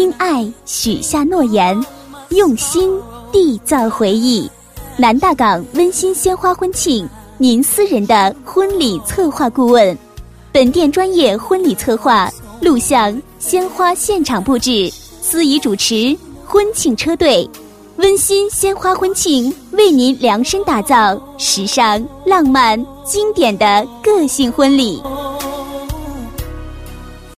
因爱许下诺言，用心缔造回忆。南大港温馨鲜花婚庆，您私人的婚礼策划顾问，本店专业婚礼策划、录像、鲜花现场布置，司仪主持，婚庆车队。温馨鲜花婚庆为您量身打造时尚、浪漫、经典的个性婚礼。